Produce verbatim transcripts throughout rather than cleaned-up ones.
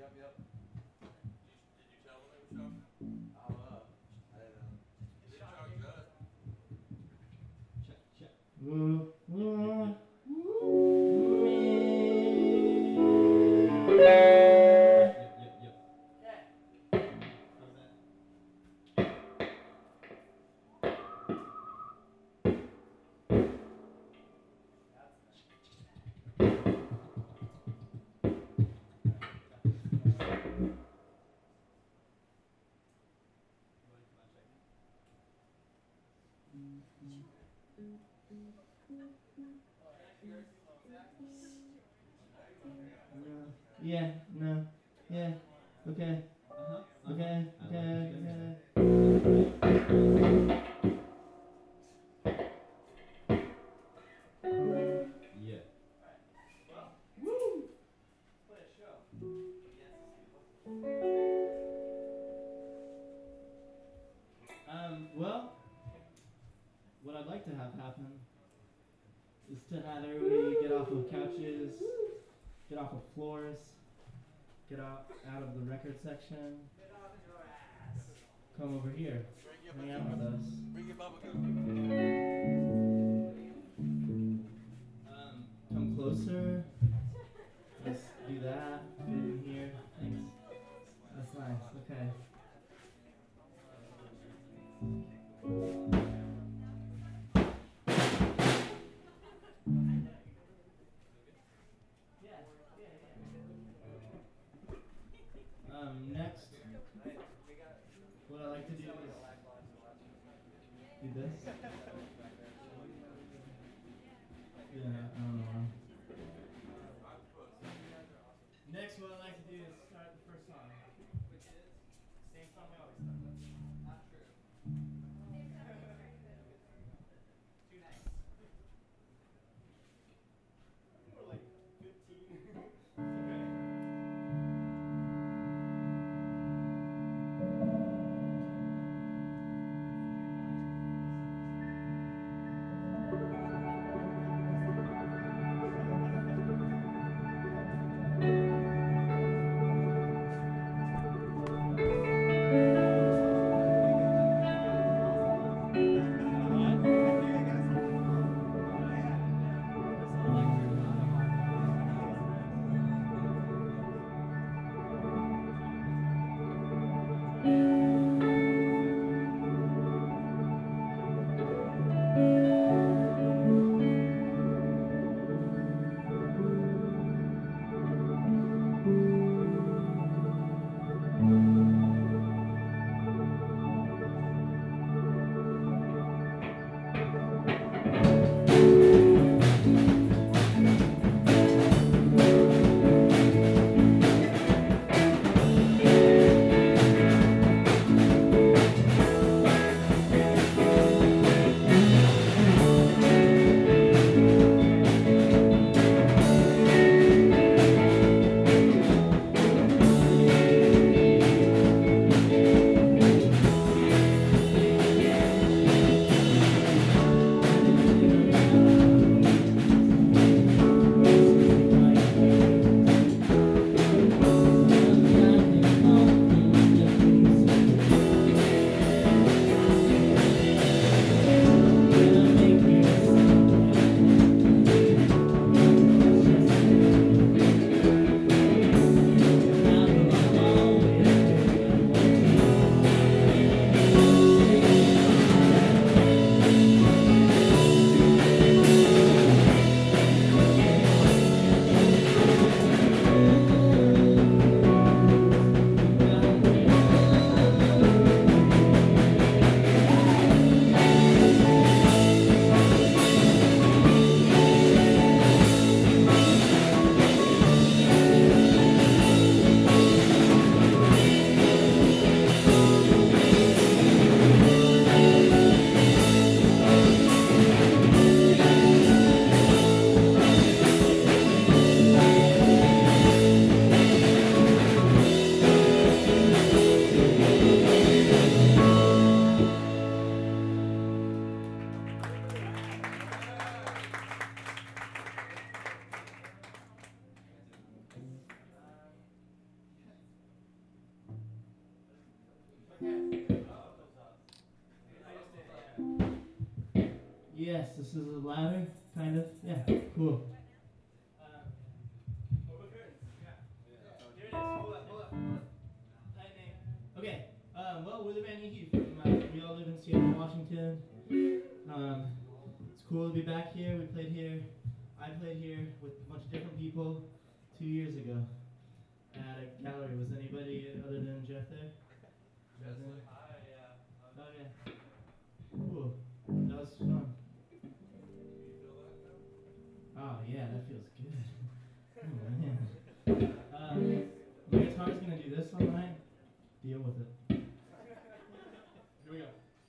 Yeah, no, yeah, okay, uh-huh, okay, okay, okay. Yeah. Well, woo! Play a show. Um, well, what I'd like to have happen is to have everybody get off of couches, get off of floors, get out out of the record section. Get off your ass. Come over here. Hang out with us. Bring your bubblegum. Um, come closer. Let's do that. Get in here. Thanks. That's nice. Okay. Um, next, what I like to do is do this. Yeah, I don't know. Next, what I like to do is start the first song, which is the same song we always start with. Not true. Too nice. We're like fifteen. Okay. Yes, this is a ladder, kind of. Yeah, cool. Okay, um, well, we're the band Yankee from, uh, we all live in Seattle, Washington. Um, it's cool to be back here. We played here, I played here with a bunch of different people two years ago at a gallery. Was anybody other than Jeff there? Jeff there? Hi, yeah. Oh, yeah. Cool. That was fun. Oh, yeah, that feels good. Oh, man. Um, my guitar's gonna do this all night. Deal with it. Here we go.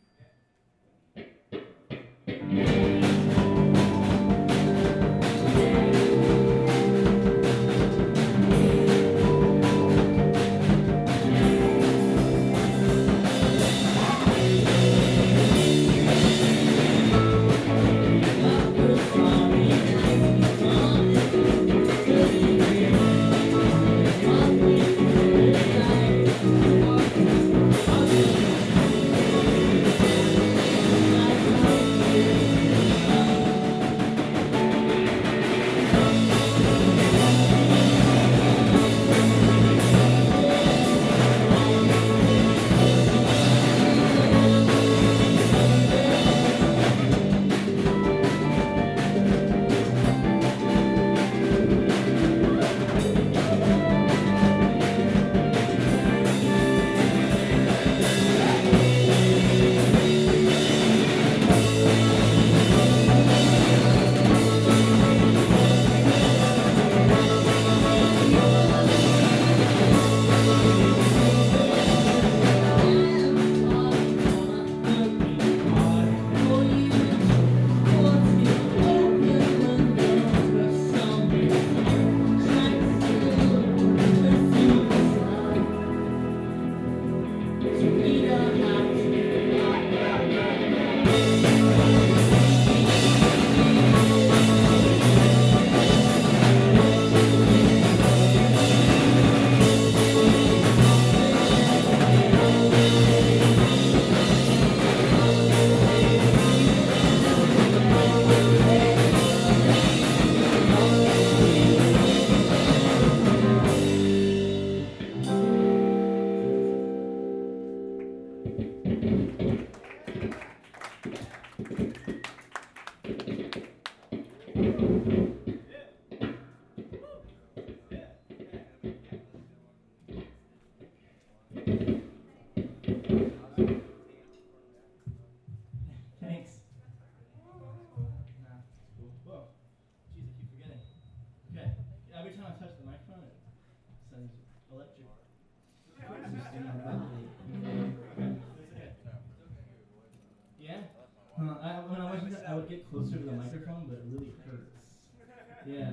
Closer to the microphone, but it really hurts. Yeah.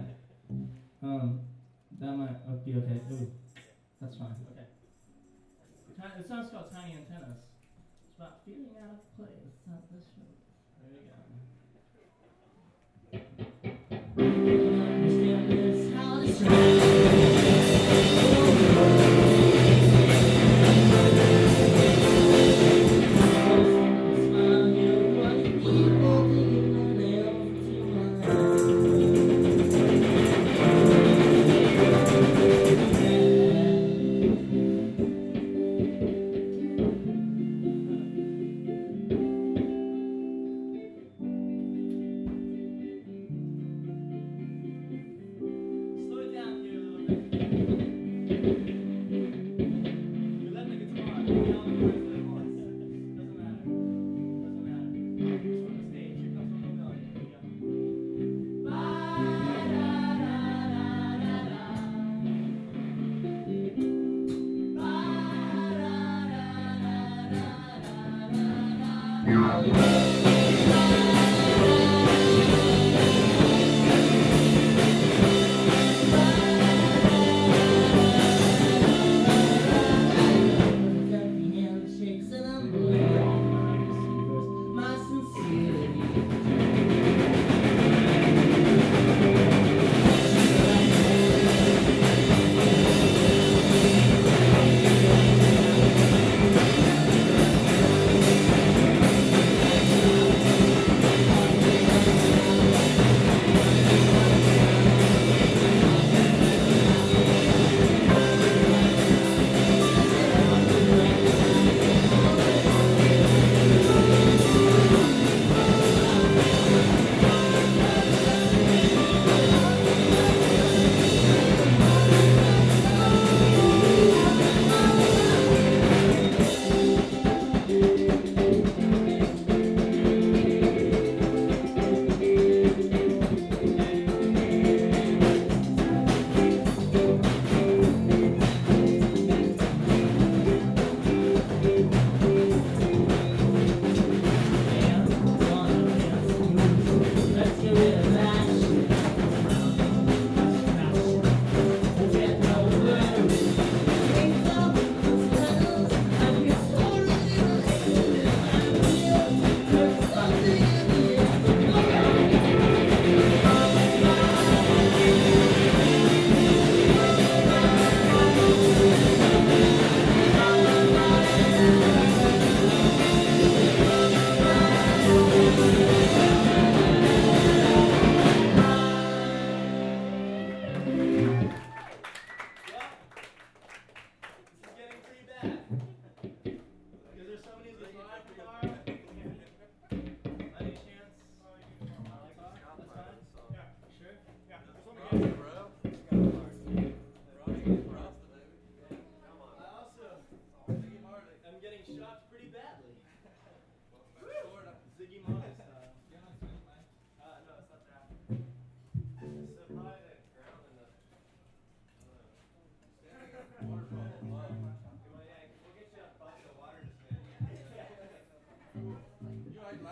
Um, that might uh, be okay. Ooh, that's fine. Okay. The song's called Tiny Antennas. It's about feeling out of place at the show. There we go. Understand this how to say.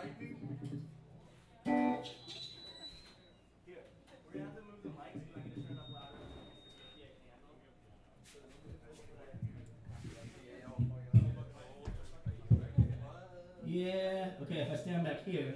Here, we're gonna have to move the mics, but I'm gonna turn it up louder than the P A can handle. Yeah. Okay, if I stand back here.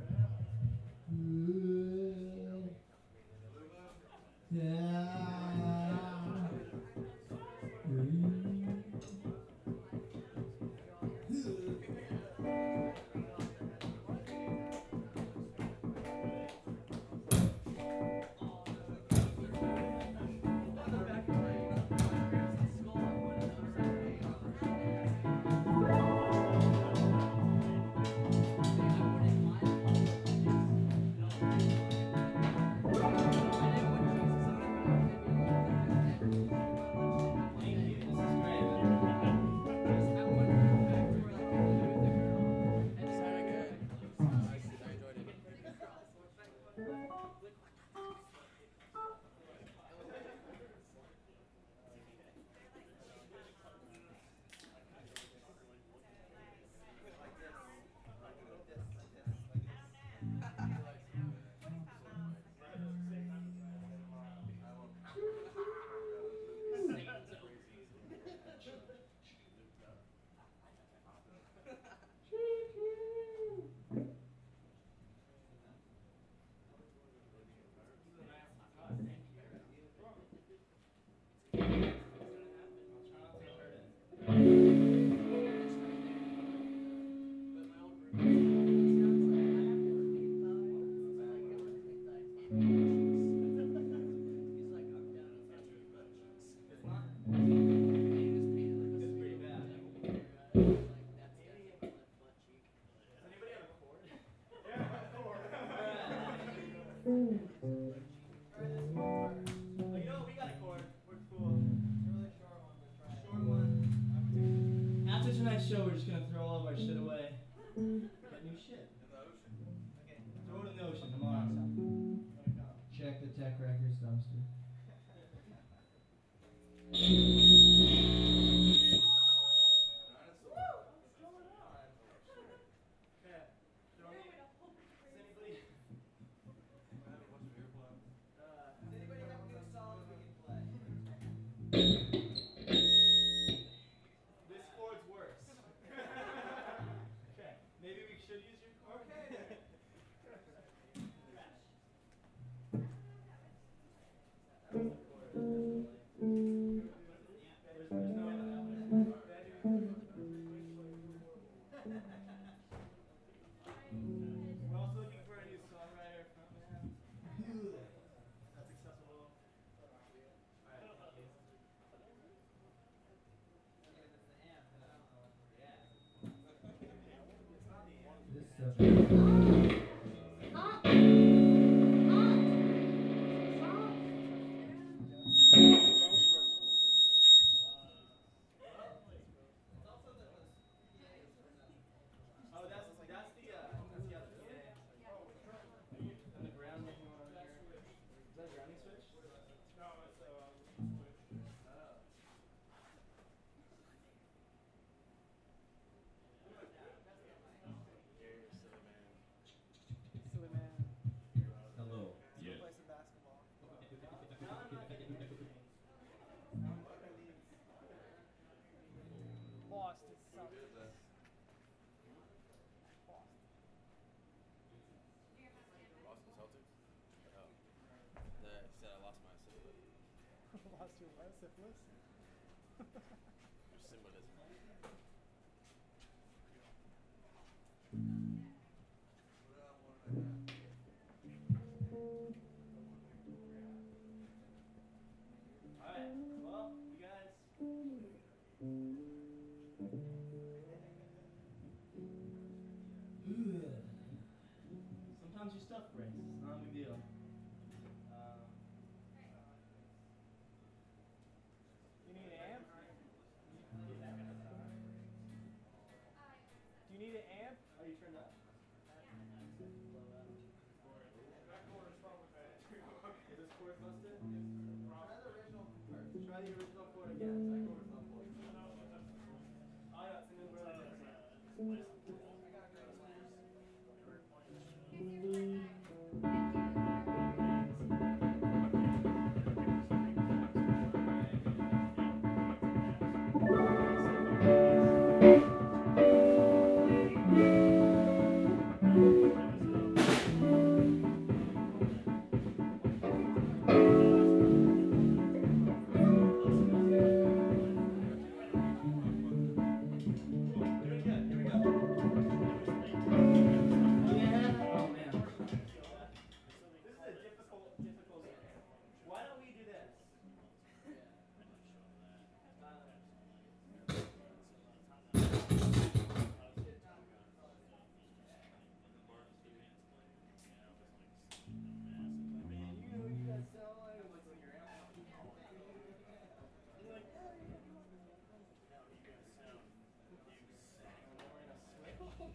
After tonight's show, we're just gonna throw all of our shit away. Get new shit. In the ocean. Okay. Throw it in the ocean tomorrow. Check the Tech Records dumpster. This chord's worse. Okay, maybe we should use your chord. Okay. We're also looking for a new songwriter, frontman. That's accessible. Alright, thank you. This stuff. Oh, that's that's the uh that's the other P A. And the grounding one on here. Is that a grounding switch? No, it's a switch. Oh. Silly man. Hello. Let's go play some basketball. Now I'm not getting anything. Now I'm fucking leaves. Boston Celtics. Boston. Boston Celtics? Oh. The, he said I lost my syphilis. Lost your what? Syphilis? Your symbolism. Alright, well, you guys. Sometimes your stuff breaks. It's not a big deal. Um, You need an amp? Do you need an amp? are you turned up? Is this chord busted? Try the original first. Try the original chord again. That chord was not chord. Oh, yeah, it's in the word.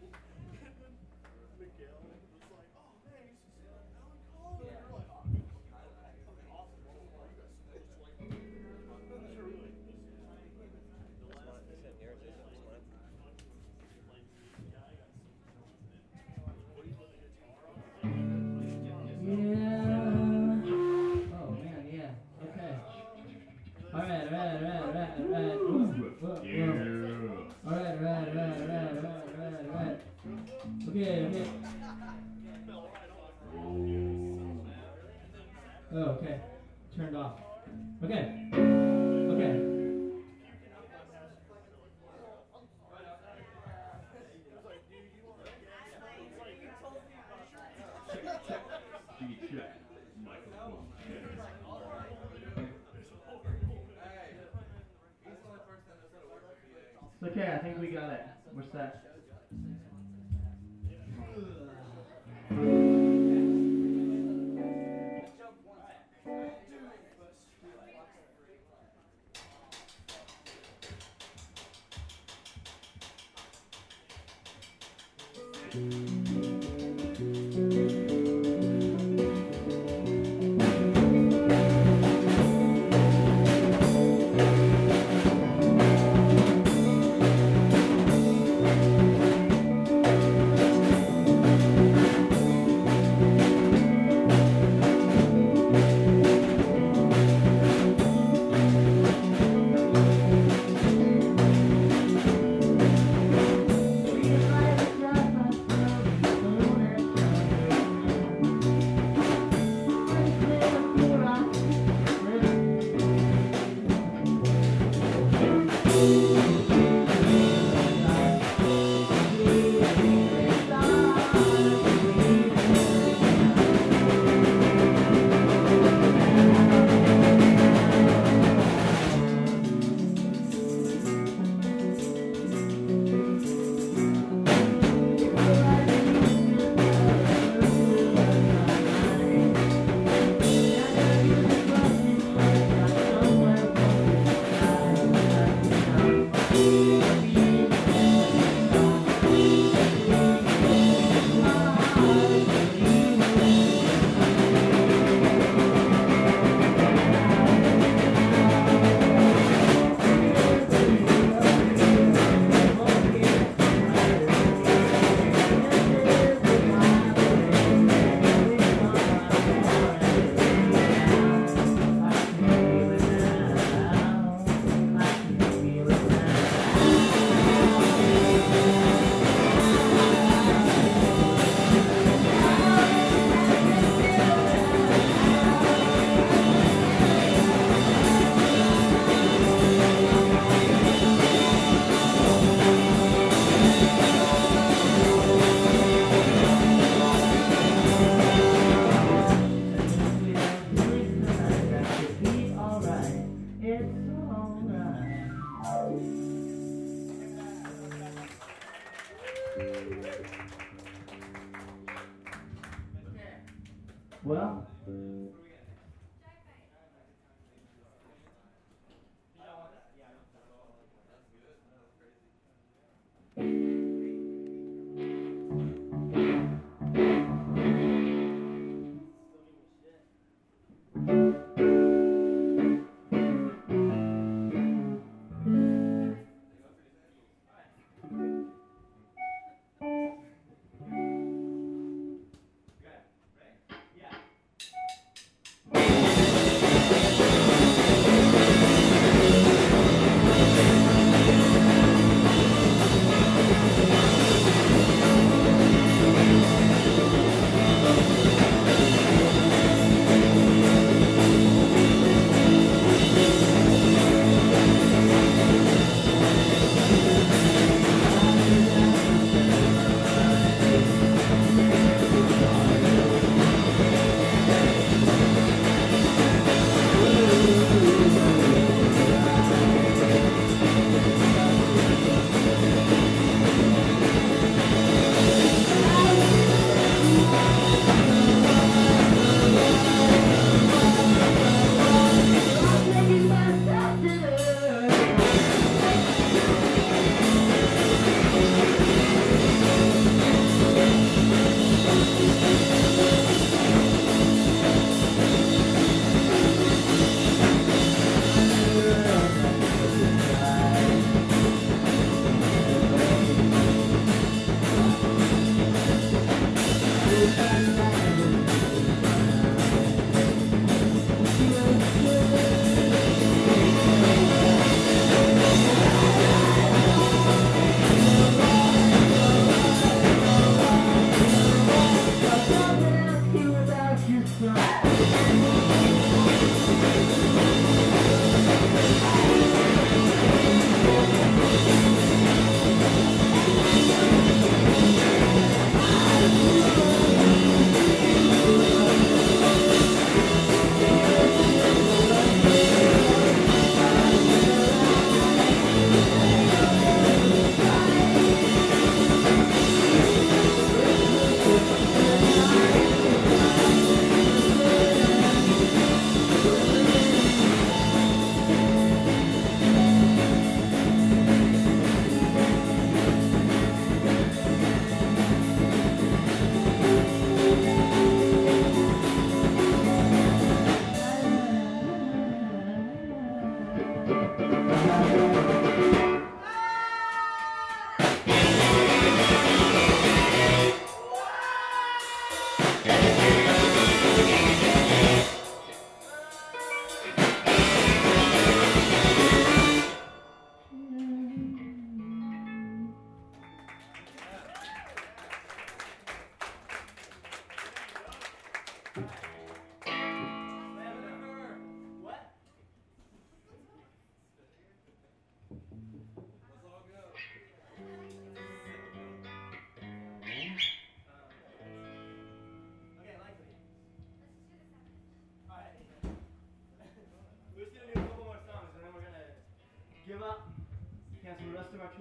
Oh man, yeah. Okay. All right, all right, all right, all right, all right. Whoa, whoa, whoa. All right, all right, all right, all right, all right, all right, all right. Okay, okay. Oh, okay. Turned off. Okay. Okay. It's okay, I think we got it. We're set. Well,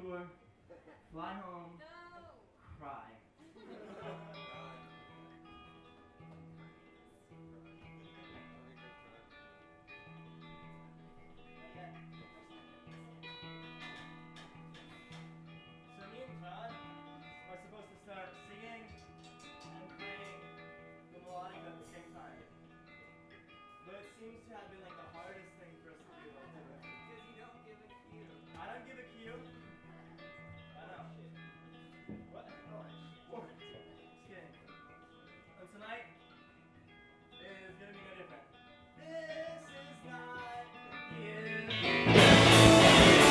tour, fly home, cry. So me and Todd are supposed to start singing and playing the melodic at the same time. But it seems to have been like the hardest thing for us to do. Because you don't give a cue. I don't give a cue. I know. What? Oh, just kidding. And tonight is gonna be no different. This is not you.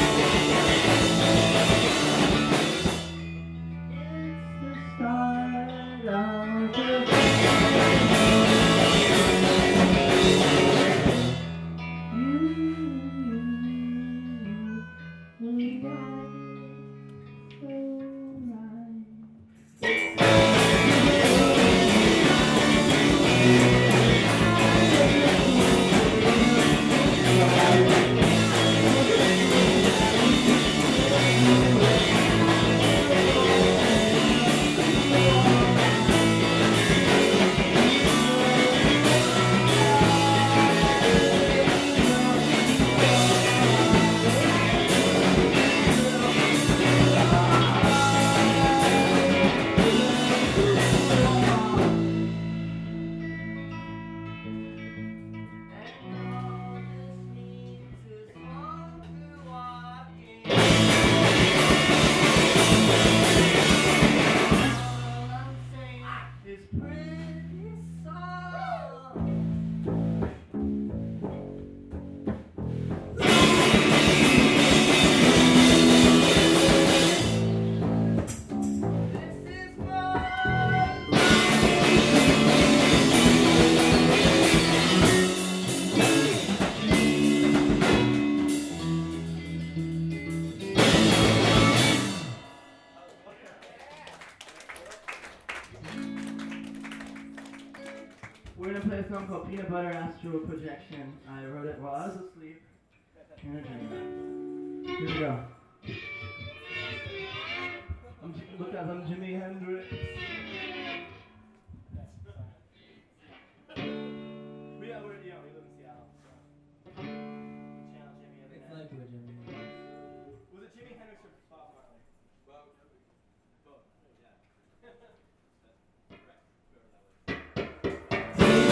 We're gonna play a song called Peanut Butter Astral Projection. I wrote it while I was asleep in a dream. Here we go. I'm, J- look up, I'm Jimi Hendrix. we, yeah, we're, yeah, we live in Seattle, so. Channel Jimmy every It's night. like we're Jimmy Hendrix. Was it Jimi Hendrix or Bob Marley? Well, both. Yeah. That's correct. Whoever that was.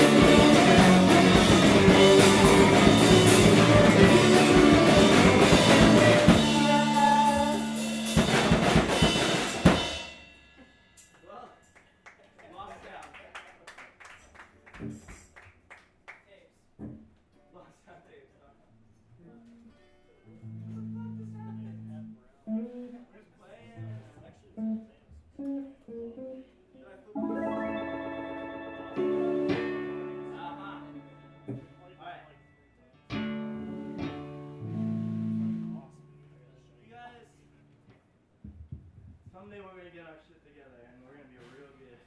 Well, lost sound. Tapes. Lost sound tapes. Huh? Where's playing? Did I flip it? Uh-huh. Alright. You guys, someday we're gonna get our shit together and we're gonna be real good.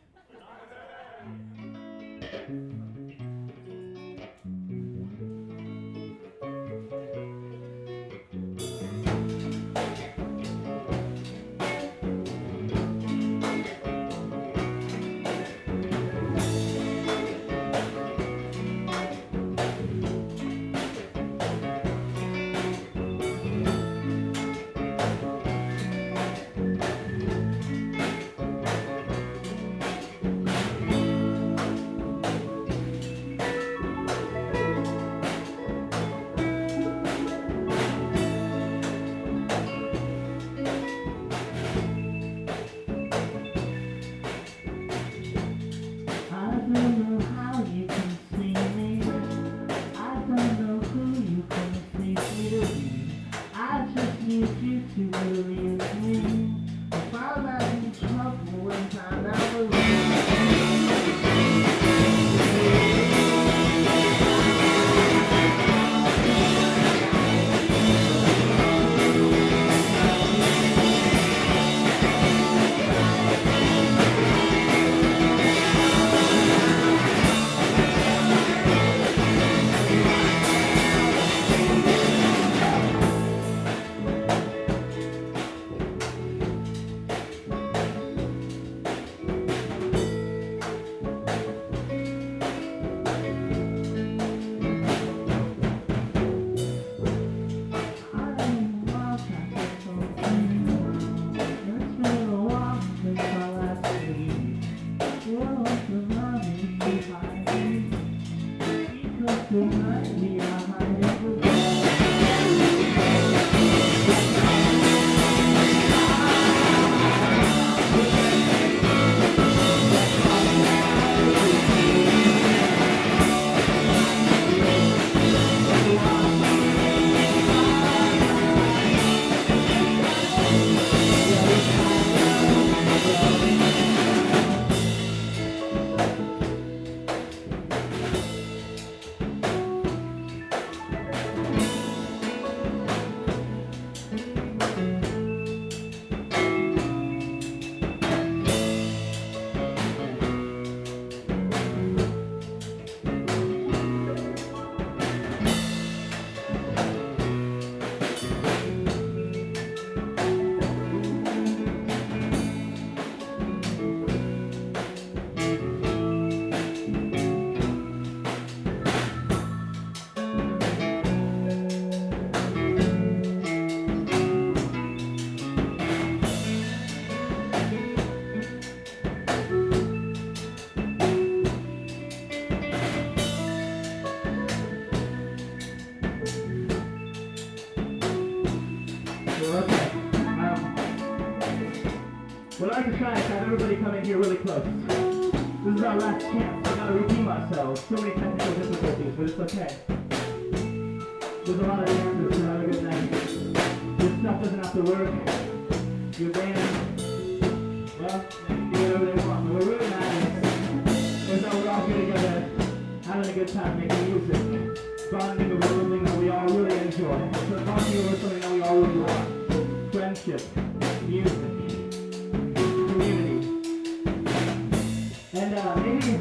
What I'd like to try is have everybody come in here really close. This is our last chance. We gotta redeem ourselves. So many technical difficulties, but it's okay. There's a lot of chances to have a good night. Your stuff doesn't have to work. Your band, well, they can do whatever they want. But what really matters is that we're all here together, having a good time making music. Bonding over something that we all really enjoy. So bonding over something that we all really want. Friendship, music, community. And uh, maybe,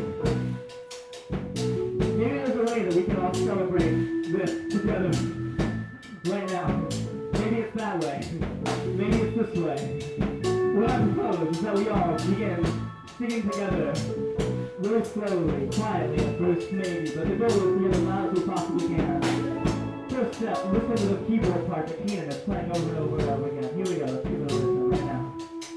maybe there's a way that we can all celebrate this together right now. Maybe it's that way. Maybe it's this way. What I propose is that we all begin singing together really slowly, quietly at first maybe, but the goal is to get as loud as we possibly can. First step, listen to the keyboard part that Keenan is playing over and over and over again. Here we go, let's give it a listen right now.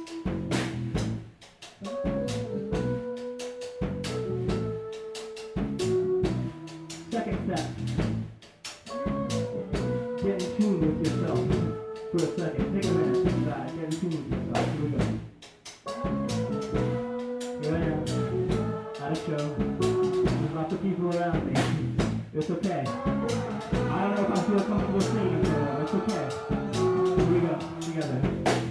Second step, get in tune with yourself for a second. Take a minute, think about it, get in tune with yourself. Here we go. Here I am, at a show. There's lots of people around me. It's okay. I don't know if I feel comfortable singing for them. It's okay. Here we go, together.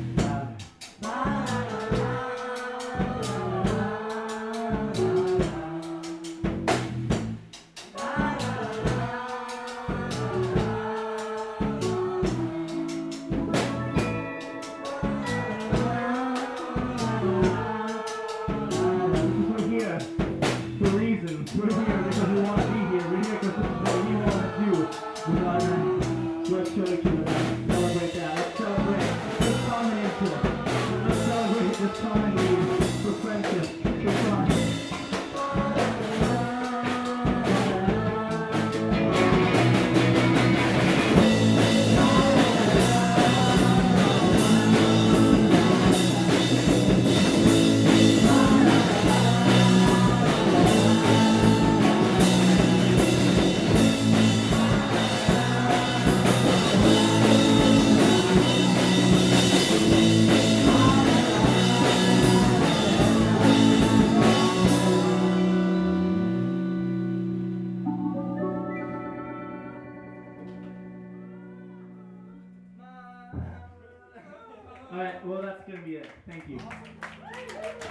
Alright, well that's gonna be it. Thank you.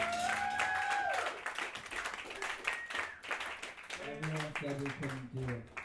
Everyone said we couldn't do it.